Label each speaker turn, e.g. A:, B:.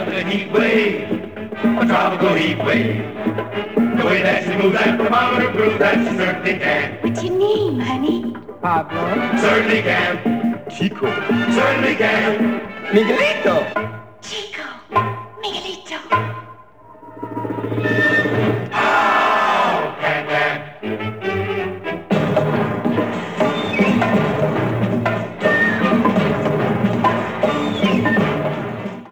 A: the heat wave, a tropical heat wave. The way that she moves that thermometer proves that she certainly can.
B: What's your name, honey?
C: Pablo.
A: Certainly can.
D: Chico.
A: Certainly can.
C: Miguelito.